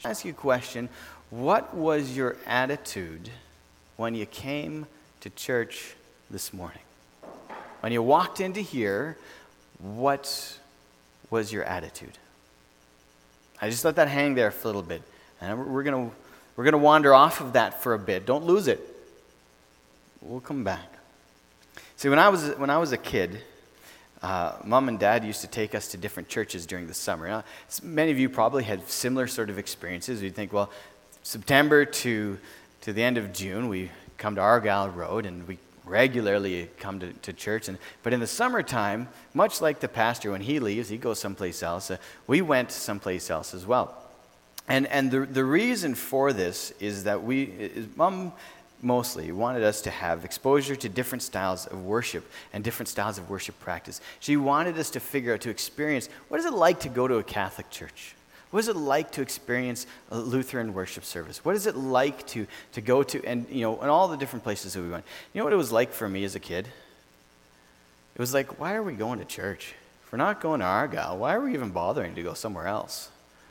ask you a question. What was your attitude when you came to church this morning? When you walked into here, what was your attitude? I just let that hang there for a little bit. And we're gonna wander off of that for a bit. Don't lose it. We'll come back. See, when I was a kid, Mom and Dad used to take us to different churches during the summer. Now, many of you probably had similar sort of experiences. You'd think, well, September to the end of June, we come to Argyle Road, and we regularly come to church. But in the summertime, much like the pastor, when he leaves, he goes someplace else. We went someplace else as well. And the reason for this is that Mom mostly wanted us to have exposure to different styles of worship and different styles of worship practice. She wanted us to figure out, to experience, what is it like to go to a Catholic church? What is it like to experience a Lutheran worship service? What is it like to go to, and all the different places that we went? You know what it was like for me as a kid? It was like, why are we going to church? If we're not going to Argyle, why are we even bothering to go somewhere else?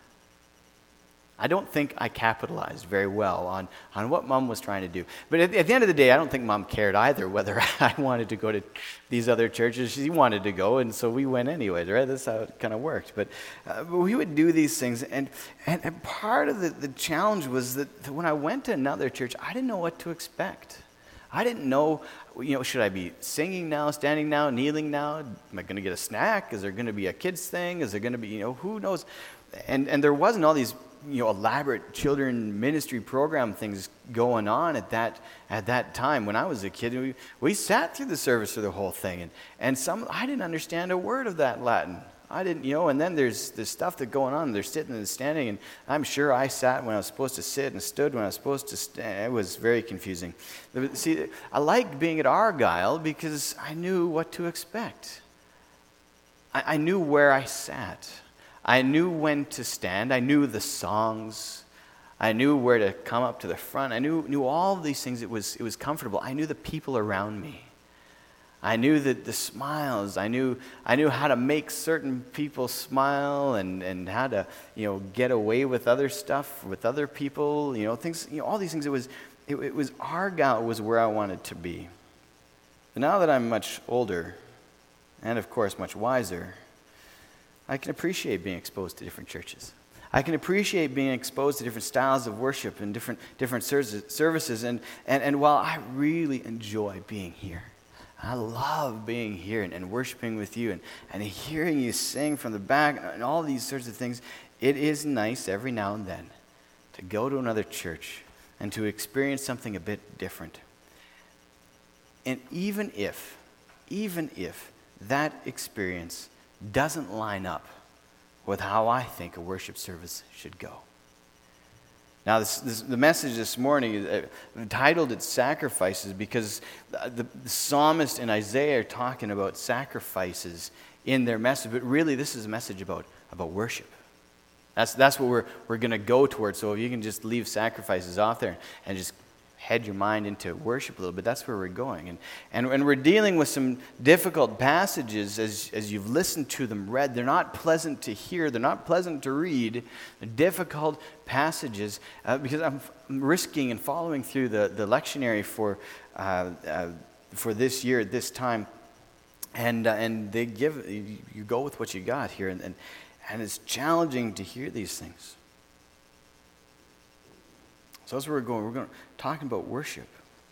I don't think I capitalized very well on what Mom was trying to do. But at the end of the day, I don't think Mom cared either whether I wanted to go to these other churches. She wanted to go, and so we went anyways, right? That's how it kind of worked. But we would do these things, and part of the challenge was that when I went to another church, I didn't know what to expect. I didn't know, should I be singing now, standing now, kneeling now? Am I going to get a snack? Is there going to be a kids thing? Is there going to be, who knows? And there wasn't all these elaborate children ministry program things going on at that time. When I was a kid, we sat through the service for the whole thing, and I didn't understand a word of that Latin. I didn't, and then there's this stuff that's going on. They're sitting and standing, and I'm sure I sat when I was supposed to sit and stood when I was supposed to stand. It was very confusing. See, I liked being at Argyle because I knew what to expect. I knew where I sat. I knew when to stand. I knew the songs. I knew where to come up to the front. I knew all of these things. It was comfortable. I knew the people around me. I knew the smiles. I knew how to make certain people smile and how to get away with other stuff with other people. Things. All these things. It was Argyle was where I wanted to be. But now that I'm much older, and of course much wiser, I can appreciate being exposed to different churches. I can appreciate being exposed to different styles of worship and different services. And while I really enjoy being here, I love being here and worshiping with you and hearing you sing from the back and all these sorts of things, it is nice every now and then to go to another church and to experience something a bit different. And even if that experience doesn't line up with how I think a worship service should go. Now, the message this morning is titled it Sacrifices because the psalmist and Isaiah are talking about sacrifices in their message, but really this is a message about worship. That's what we're going to go towards. So if you can just leave sacrifices off there and just head your mind into worship a little bit, that's where we're going. And we're dealing with some difficult passages as you've listened to them read. They're not pleasant to hear. They're not pleasant to read. They're difficult passages because I'm risking and following through the lectionary for this year at this time. And they you go with what you got here. And it's challenging to hear these things. So that's where we're going. We're going talking about worship.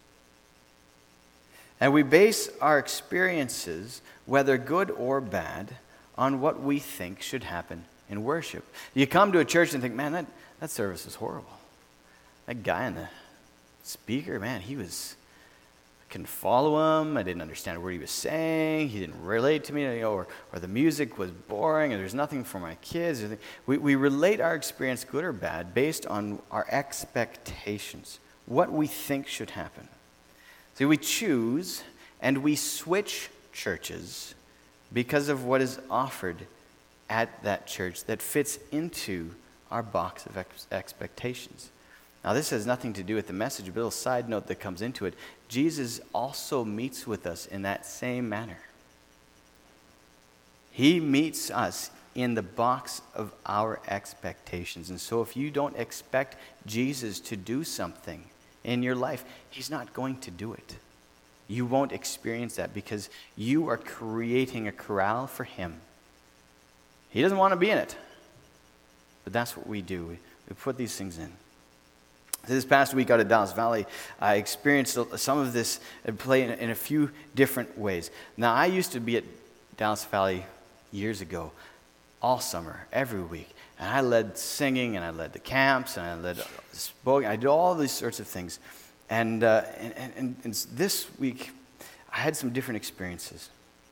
And we base our experiences, whether good or bad, on what we think should happen in worship. You come to a church and think, man, that service was horrible. That guy in the speaker, man, I couldn't follow him. I didn't understand what he was saying. He didn't relate to me, or the music was boring, and there's nothing for my kids. We relate our experience, good or bad, based on our expectations, what we think should happen. So we choose and we switch churches because of what is offered at that church that fits into our box of expectations. Now, this has nothing to do with the message, but a little side note that comes into it. Jesus also meets with us in that same manner. He meets us in the box of our expectations. And so if you don't expect Jesus to do something in your life, he's not going to do it. You won't experience that because you are creating a corral for him. He doesn't want to be in it. But that's what we do. We put these things in. This past week out at Dallas Valley, I experienced some of this at play in a few different ways. Now, I used to be at Dallas Valley years ago, all summer, every week. And I led singing, and I led the camps, and I led spoken. I did all these sorts of things. And this week, I had some different experiences.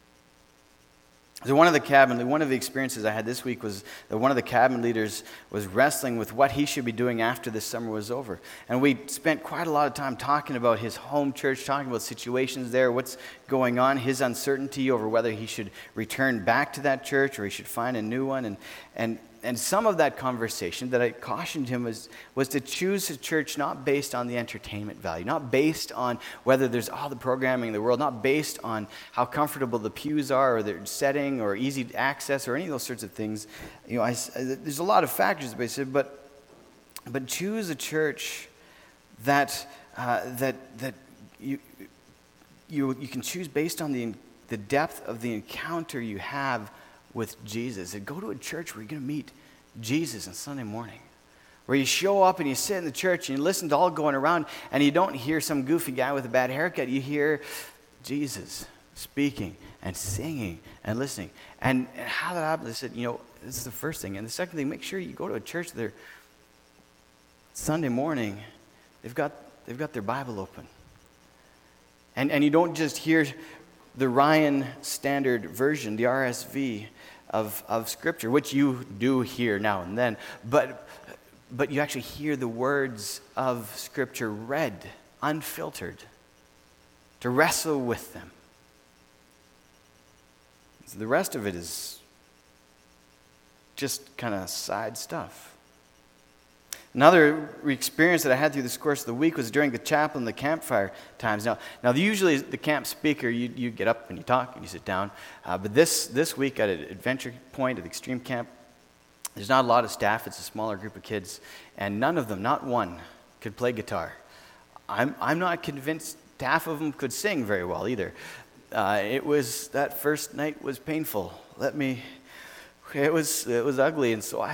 So one of the experiences I had this week was that one of the cabin leaders was wrestling with what he should be doing after this summer was over. And we spent quite a lot of time talking about his home church, talking about situations there, what's going on, his uncertainty over whether he should return back to that church or he should find a new one. And some of that conversation that I cautioned him was to choose a church not based on the entertainment value, not based on whether there's all the programming in the world, not based on how comfortable the pews are or their setting or easy access or any of those sorts of things. You know, there's a lot of factors, basically, but choose a church that you can choose based on the depth of the encounter you have with Jesus. And go to a church where you're going to meet Jesus on Sunday morning, where you show up and you sit in the church and you listen to all going around and you don't hear some goofy guy with a bad haircut. You hear Jesus speaking and singing and listening. And how that happened, I said, this is the first thing. And the second thing, make sure you go to a church there Sunday morning, they've got their Bible open. And you don't just hear the Ryan Standard Version, the RSV of Scripture, which you do hear now and then, but you actually hear the words of Scripture read, unfiltered, to wrestle with them. So the rest of it is just kind of side stuff. Another experience that I had through this course of the week was during the chapel and the campfire times. Now usually the camp speaker, you get up and you talk and you sit down. But this week at Adventure Point at the Extreme Camp, there's not a lot of staff. It's a smaller group of kids. And none of them, not one, could play guitar. I'm not convinced half of them could sing very well either. That first night was painful. It was ugly. And so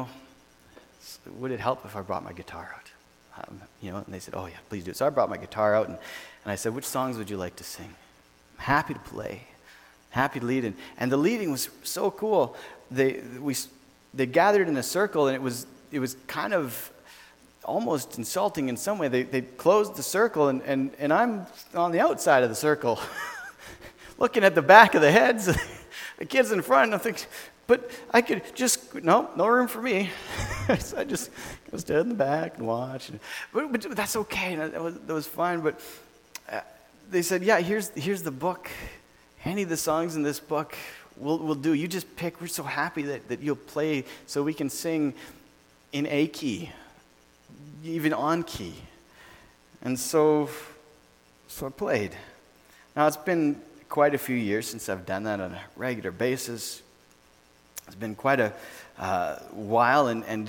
would it help if I brought my guitar out? And they said, oh yeah, please do it. So I brought my guitar out and I said, which songs would you like to sing? I'm happy to play, happy to lead. And the leading was so cool. They gathered in a circle and it was kind of almost insulting in some way. They closed the circle and I'm on the outside of the circle looking at the back of the heads, the kids in front, and I'm thinking, but I could just, no room for me. So I just go stand in the back and watch. But that's okay. That was fine. But they said, yeah, here's the book. Any of the songs in this book will do. You just pick. We're so happy that you'll play so we can sing in A key, even on key. And so I played. Now, it's been quite a few years since I've done that on a regular basis. It's been quite a while, and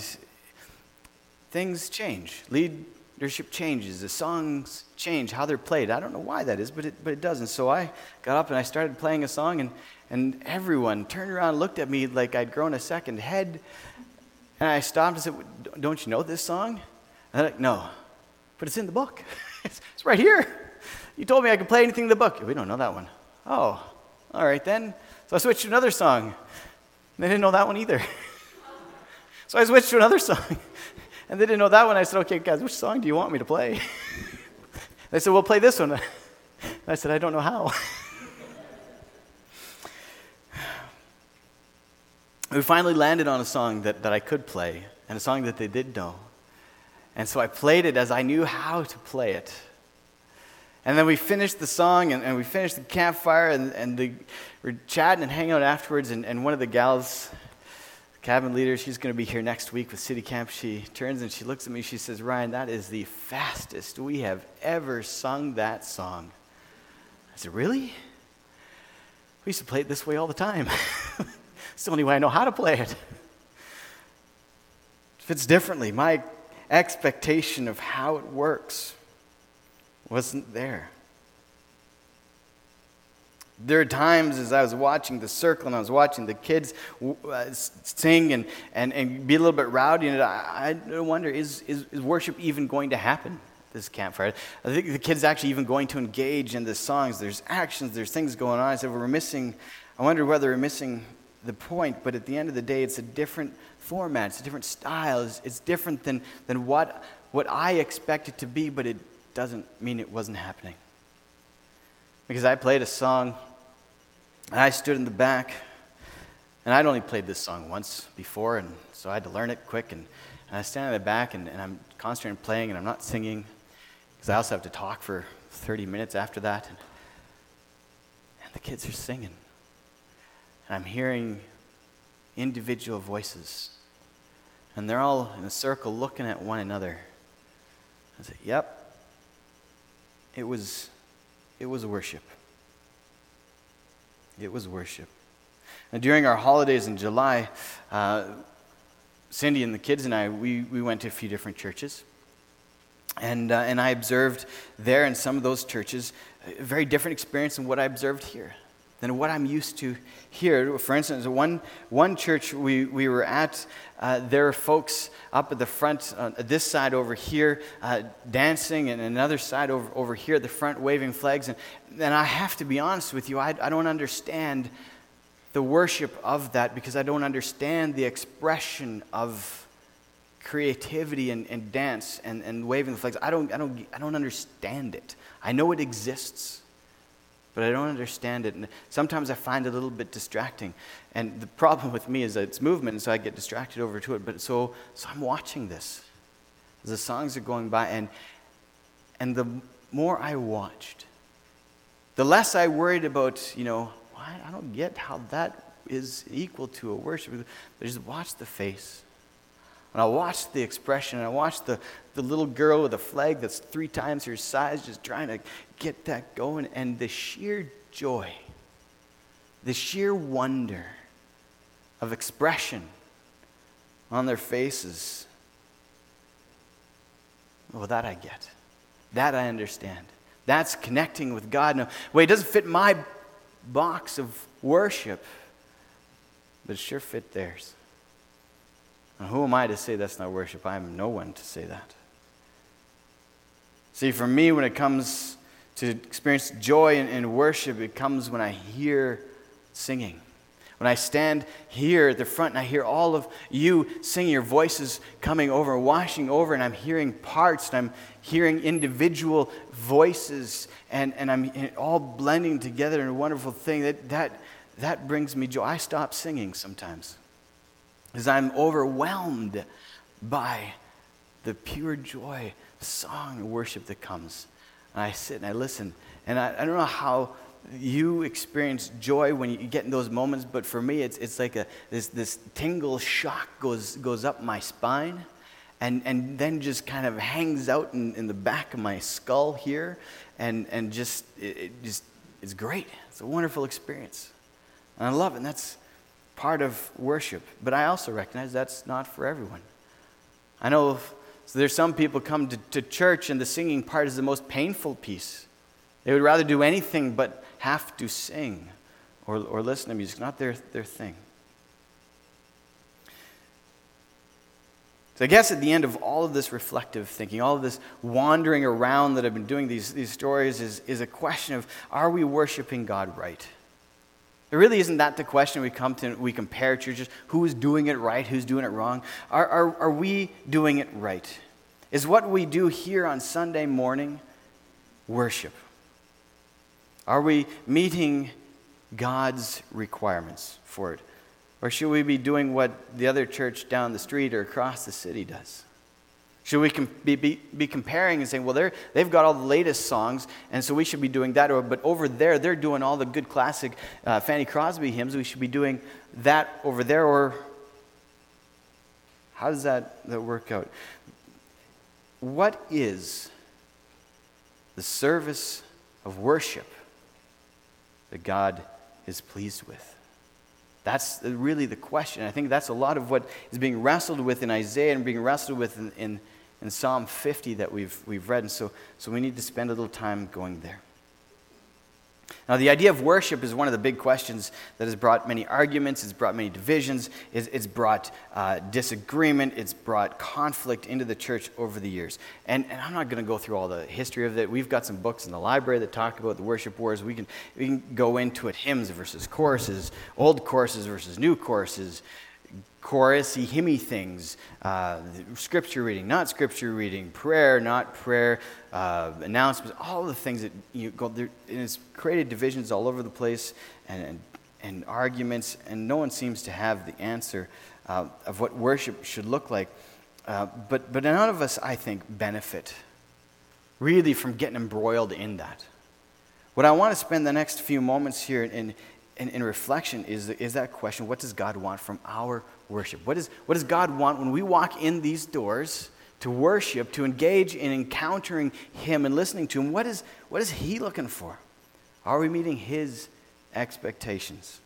things change. Leadership changes. The songs change, how they're played. I don't know why that is, but it does. And so I got up and I started playing a song, and everyone turned around and looked at me like I'd grown a second head. And I stopped and said, don't you know this song? And they're like, no, but it's in the book. It's right here. You told me I could play anything in the book. We don't know that one. Oh, all right then. So I switched to another song. They didn't know that one either. So I switched to another song. And they didn't know that one. I said, okay, guys, which song do you want me to play? They said, well, play this one. And I said, I don't know how. We finally landed on a song that I could play, and a song that they did know. And so I played it as I knew how to play it. And then we finished the song, and we finished the campfire, and we're chatting and hanging out afterwards, and one of the gals, cabin leader, she's going to be here next week with City Camp. She turns and she looks at me, she says, Ryan, that is the fastest we have ever sung that song. I said, really? We used to play it this way all the time. It's the only way I know how to play it. It fits differently. My expectation of how it works wasn't there. There are times as I was watching the circle and I was watching the kids sing and be a little bit rowdy, and I wonder, is worship even going to happen at this campfire? I think the kids actually even going to engage in the songs. There's actions, there's things going on. I said, I wonder whether we're missing the point, but at the end of the day, it's a different format, it's a different style, it's different than what I expect it to be, but it doesn't mean it wasn't happening. Because I played a song, and I stood in the back, and I'd only played this song once before, and so I had to learn it quick, and I stand in the back, and I'm concentrating on playing, and I'm not singing, because I also have to talk for 30 minutes after that, and the kids are singing, and I'm hearing individual voices, and they're all in a circle looking at one another. I said, yep, it was worship. It was worship. And during our holidays in July, Cindy and the kids and I, we went to a few different churches. And I observed there in some of those churches a very different experience than what I observed here, than what I'm used to here. For instance, one church we were at, there are folks up at the front, this side over here, dancing, and another side over here at the front waving flags. And I have to be honest with you, I don't understand the worship of that, because I don't understand the expression of creativity and dance and waving the flags. I don't understand it. I know it exists, but I don't understand it. And sometimes I find it a little bit distracting. And the problem with me is that it's movement, and so I get distracted over to it. But so I'm watching this as the songs are going by, and the more I watched, the less I worried about, I don't get how that is equal to a worship. But just watch the face. And I watched the expression, and I watched the little girl with a flag that's 3 times her size just trying to get that going, and the sheer joy, the sheer wonder of expression on their faces. Well, that I get. That I understand. That's connecting with God. Now, it doesn't fit my box of worship, but it sure fit theirs. Now, who am I to say that's not worship? I am no one to say that. See, for me, when it comes to experience joy in worship, it comes when I hear singing. When I stand here at the front and I hear all of you singing, your voices coming over, washing over, and I'm hearing parts, and I'm hearing individual voices, and I'm all blending together in a wonderful thing, that brings me joy. I stop singing sometimes because I'm overwhelmed by the pure joy, song, and worship that comes. And I sit and I listen, and I don't know how you experience joy when you get in those moments, but for me, it's like this tingle shock goes up my spine, and then just kind of hangs out in the back of my skull here, and it's great. It's a wonderful experience, and I love it. And that's part of worship. But I also recognize that's not for everyone. I know so there's some people come to church, and the singing part is the most painful piece. They would rather do anything but have to sing or listen to music. Not their thing. So I guess at the end of all of this reflective thinking, all of this wandering around that I've been doing these stories is a question of, are we worshiping God right? It really isn't that the question we come to. We compare churches. Who is doing it right? Who's doing it wrong? Are we doing it right? Is what we do here on Sunday morning worship? Are we meeting God's requirements for it? Or should we be doing what the other church down the street or across the city does? Should we be comparing and saying, well, they've got all the latest songs, and so we should be doing that. But over there, they're doing all the good classic Fanny Crosby hymns. We should be doing that over there. Or how does that work out? What is the service of worship that God is pleased with? That's really the question. I think that's a lot of what is being wrestled with in Isaiah and being wrestled with in Psalm 50 that we've read. And so we need to spend a little time going there. Now, the idea of worship is one of the big questions that has brought many arguments, it's brought many divisions, it's brought disagreement, it's brought conflict into the church over the years. And I'm not going to go through all the history of it. We've got some books in the library that talk about the worship wars. We can go into it, hymns versus choruses, old choruses versus new choruses, chorusy, hymny things, scripture reading, not scripture reading, prayer, not prayer, announcements, all the things that you go there, and it's created divisions all over the place and arguments, and no one seems to have the answer of what worship should look like. But none of us, I think, benefit really from getting embroiled in that. What I want to spend the next few moments here in reflection is that question: what does God want from our worship? What does God want when we walk in these doors to worship, to engage in encountering Him and listening to Him? What is He looking for? Are we meeting His expectations?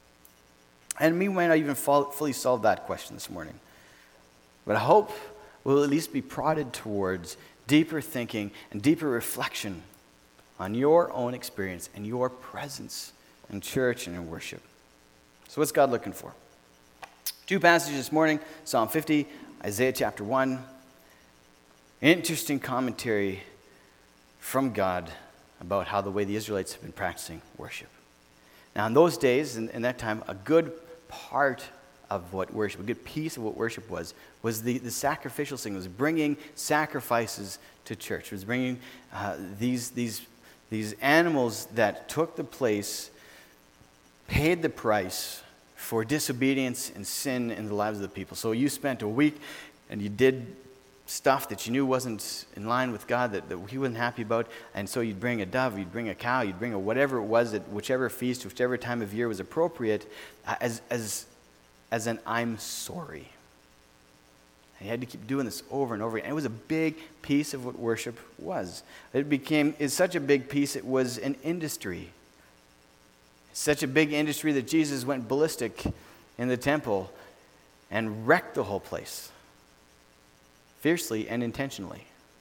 And we might not even fully solve that question this morning, but I hope we'll at least be prodded towards deeper thinking and deeper reflection on your own experience and your presence in church and in worship. So what's God looking for? Two passages this morning, Psalm 50, Isaiah chapter 1. Interesting commentary from God about how the way the Israelites have been practicing worship. Now in those days, in that time, a good part of what worship, a good piece of what worship was the sacrificial thing. It was bringing sacrifices to church. It was bringing these animals that took the place, paid the price for disobedience and sin in the lives of the people. So you spent a week and you did stuff that you knew wasn't in line with God, that He wasn't happy about, and so you'd bring a dove, you'd bring a cow, you'd bring whatever it was, at whichever feast, whichever time of year was appropriate, as an I'm sorry. And you had to keep doing this over and over again. And it was a big piece of what worship was. It's such a big piece, it was an industry. Such a big industry that Jesus went ballistic in the temple and wrecked the whole place, fiercely and intentionally.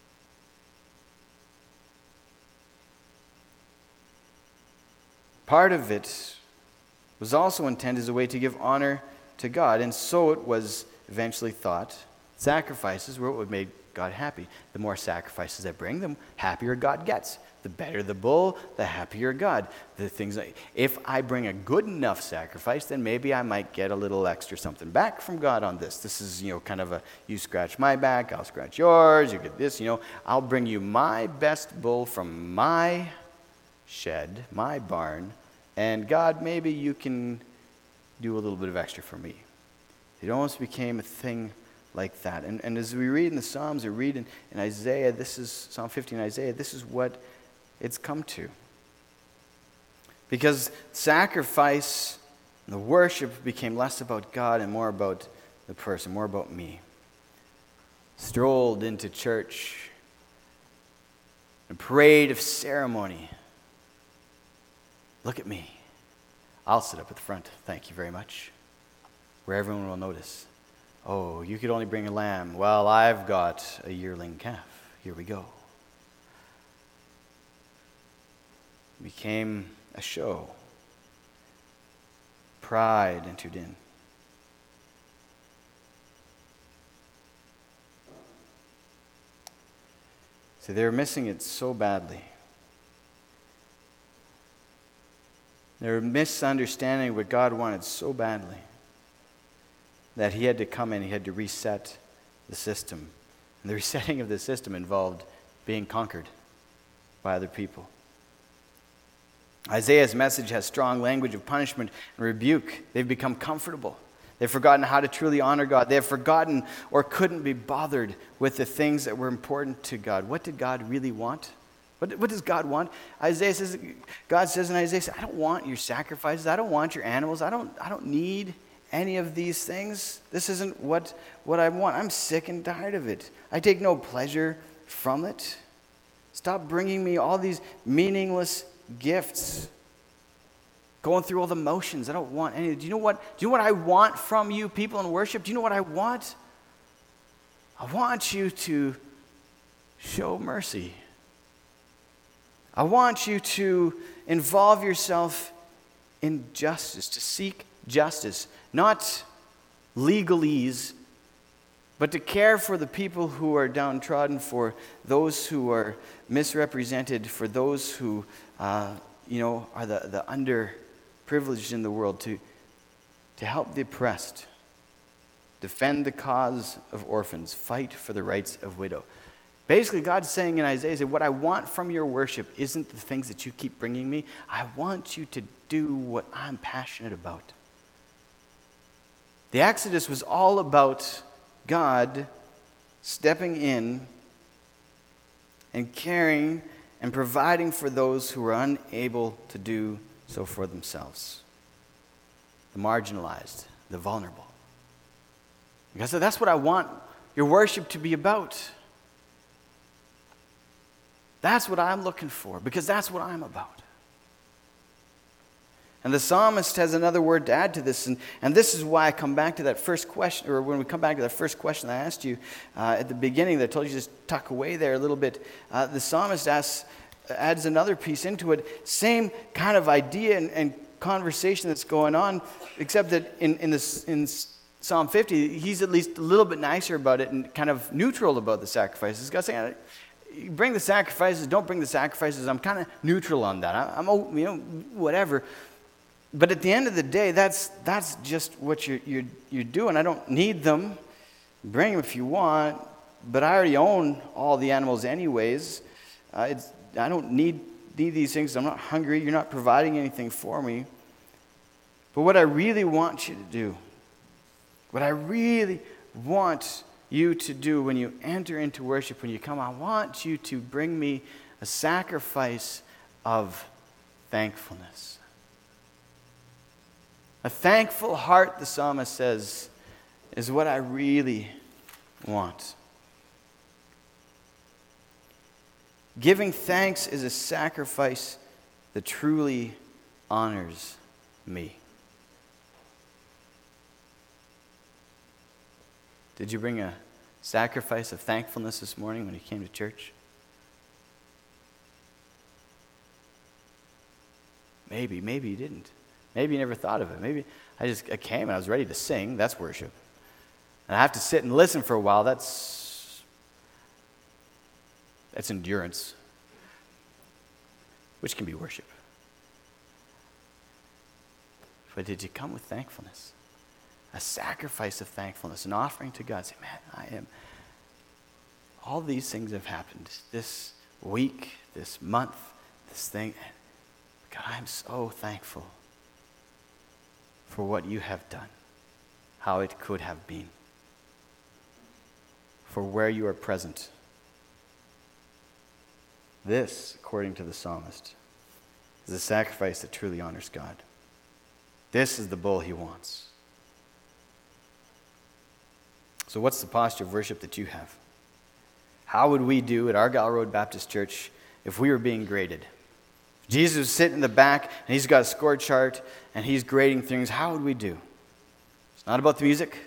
Part of it was also intended as a way to give honor to God, and so it was eventually thought sacrifices were what would make God happy. The more sacrifices I bring, the happier God gets. The better the bull, the happier God. The things if I bring a good enough sacrifice, then maybe I might get a little extra something back from God on this. This is, kind of you scratch my back, I'll scratch yours, you get this, I'll bring you my best bull from my shed, my barn, and God, maybe you can do a little bit of extra for me. It almost became a thing like that. And as we read in the Psalms, we read in Isaiah, this is Psalm 50 and Isaiah, this is what it's come to. Because sacrifice and the worship became less about God and more about the person, more about me. Strolled into church, a parade of ceremony. Look at me. I'll sit up at the front, thank you very much, where everyone will notice. Oh, you could only bring a lamb. Well, I've got a yearling calf. Here we go. It became a show. Pride entered in. So they were missing it so badly. They were misunderstanding what God wanted so badly that He had to come in, He had to reset the system. And the resetting of the system involved being conquered by other people. Isaiah's message has strong language of punishment and rebuke. They've become comfortable. They've forgotten how to truly honor God. They have forgotten or couldn't be bothered with the things that were important to God. What did God really want? What does God want? God says in Isaiah, I don't want your sacrifices. I don't want your animals. I don't need any of these things. This isn't what I want. I'm sick and tired of it. I take no pleasure from it. Stop bringing me all these meaningless gifts. going through all the motions. I don't want any. Do you know what I want from you people in worship? Do you know what I want? I want you to show mercy. I want you to involve yourself in justice, to seek justice, not legalese, but to care for the people who are downtrodden, for those who are misrepresented, for those who are the underprivileged in the world, to help the oppressed, defend the cause of orphans, fight for the rights of widow. Basically, God's saying in Isaiah, what I want from your worship isn't the things that you keep bringing me. I want you to do what I'm passionate about. The Exodus was all about God stepping in and caring and providing for those who were unable to do so for themselves. The marginalized, the vulnerable. Because that's what I want your worship to be about. That's what I'm looking for, because that's what I'm about. And the psalmist has another word to add to this, and this is why I come back to that first question, or when we come back to that first question I asked you at the beginning, that I told you just tuck away there a little bit. The psalmist adds another piece into it, same kind of idea and conversation that's going on, except that in Psalm 50, he's at least a little bit nicer about it and kind of neutral about the sacrifices. God's saying, bring the sacrifices, don't bring the sacrifices. I'm kind of neutral on that. I'm whatever. But at the end of the day, that's just what you're doing. I don't need them. Bring them if you want, but I already own all the animals anyways. I don't need these things. I'm not hungry. You're not providing anything for me. But what I really want you to do, what I really want you to do when you enter into worship, when you come, I want you to bring me a sacrifice of thankfulness. A thankful heart, the psalmist says, is what I really want. Giving thanks is a sacrifice that truly honors me. Did you bring a sacrifice of thankfulness this morning when you came to church? Maybe you didn't. Maybe you never thought of it. Maybe I came and I was ready to sing. That's worship. And I have to sit and listen for a while. That's endurance, which can be worship. But did you come with thankfulness? A sacrifice of thankfulness, an offering to God. Say, man, all these things have happened this week, this month, this thing. God, I'm so thankful for what you have done, how it could have been, for where you are present. This, according to the psalmist, is a sacrifice that truly honors God. This is the bull he wants. So what's the posture of worship that you have? How would we do at Argyle Road Baptist Church if we were being graded? Jesus is sitting in the back, and he's got a score chart, and he's grading things. How would we do? It's not about the music.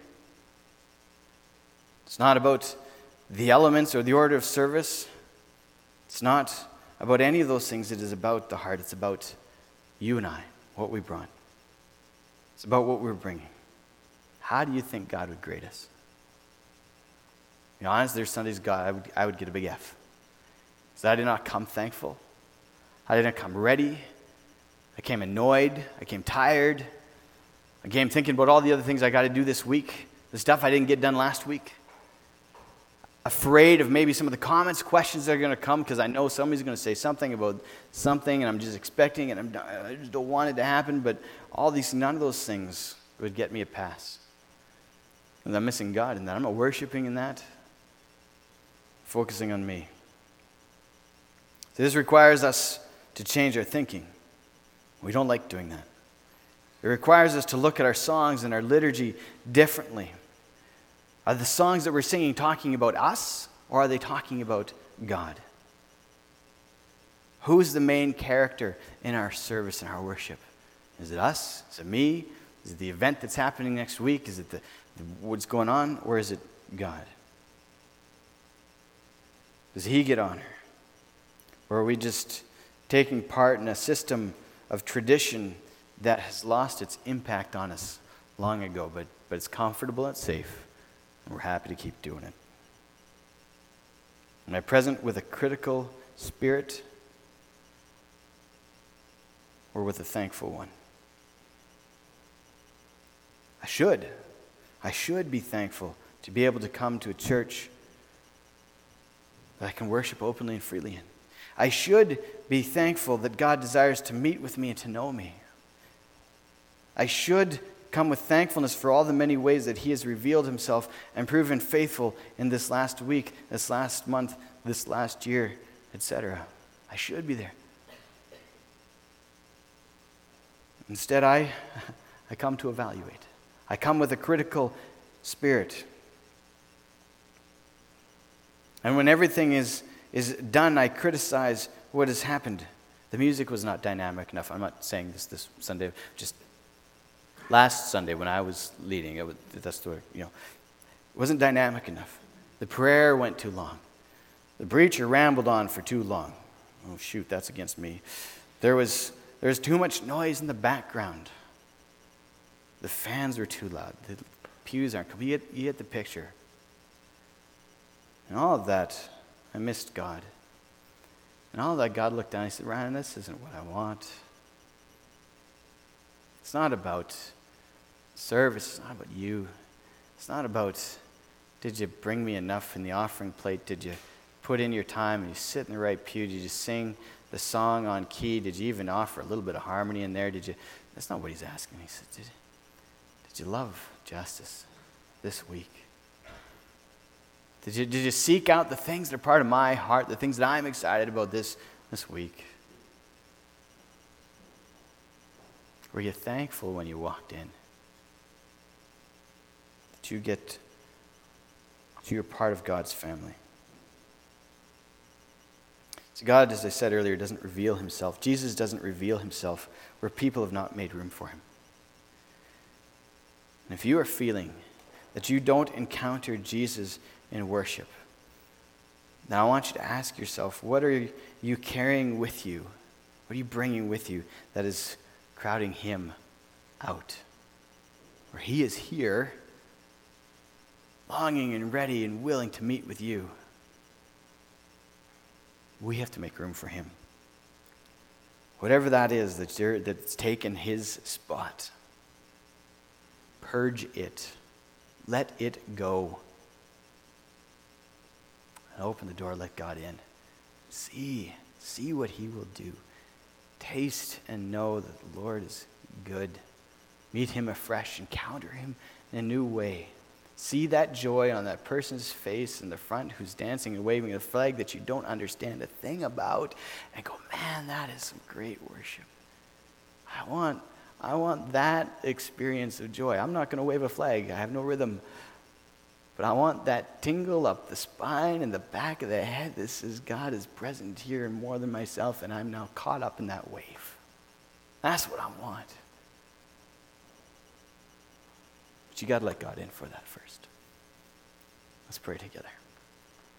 It's not about the elements or the order of service. It's not about any of those things. It is about the heart. It's about you and I, what we brought. It's about what we're bringing. How do you think God would grade us? To be honest, there's Sundays, God, I would get a big F. So I did not come thankful. I didn't come ready. I came annoyed. I came tired. I came thinking about all the other things I got to do this week, the stuff I didn't get done last week. Afraid of maybe some of the comments, questions that are going to come, because I know somebody's going to say something about something, and I'm just expecting it, and I just don't want it to happen, but none of those things would get me a pass. And I'm missing God in that. I'm not worshiping in that. Focusing on me. So this requires us to change our thinking. We don't like doing that. It requires us to look at our songs and our liturgy differently. Are the songs that we're singing talking about us, or are they talking about God? Who's the main character in our service and our worship? Is it us? Is it me? Is it the event that's happening next week? Is it what's going on? Or is it God? Does he get honor? Or are we just taking part in a system of tradition that has lost its impact on us long ago, but it's comfortable and safe, and we're happy to keep doing it? Am I present with a critical spirit or with a thankful one? I should be thankful to be able to come to a church that I can worship openly and freely in. I should be thankful that God desires to meet with me and to know me. I should come with thankfulness for all the many ways that he has revealed himself and proven faithful in this last week, this last month, this last year, etc. I should be there. Instead, I come to evaluate. I come with a critical spirit. And when everything is done, I criticize what has happened. The music was not dynamic enough. I'm not saying this Sunday, just last Sunday when I was leading, it wasn't dynamic enough. The prayer went too long. The preacher rambled on for too long. Oh shoot, that's against me. There was too much noise in the background. The fans were too loud. The pews aren't. You get the picture. And all of that, I missed God. And all of that, God looked down and he said, Ryan, this isn't what I want. It's not about service. It's not about you. It's not about, did you bring me enough in the offering plate? Did you put in your time and you sit in the right pew? Did you sing the song on key? Did you even offer a little bit of harmony in there? That's not what he's asking. He said, did you love justice this week? Did you seek out the things that are part of my heart, the things that I'm excited about this week? Were you thankful when you walked in? That you're part of God's family? So God, as I said earlier, doesn't reveal himself. Jesus doesn't reveal himself where people have not made room for him. And if you are feeling that you don't encounter Jesus in worship, now I want you to ask yourself, what are you carrying with you? What are you bringing with you that is crowding him out? Where he is here, longing and ready and willing to meet with you. We have to make room for him. Whatever that is that's taken his spot, purge it. Let it go. And open the door, let God in. See what he will do. Taste and know that the Lord is good. Meet him afresh, encounter him in a new way. See that joy on that person's face in the front who's dancing and waving a flag that you don't understand a thing about, and go, man, that is some great worship. I want that experience of joy. I'm not going to wave a flag. I have no rhythm. But I want that tingle up the spine and the back of the head. God is present here and more than myself, and I'm now caught up in that wave. That's what I want. But you got to let God in for that first. Let's pray together.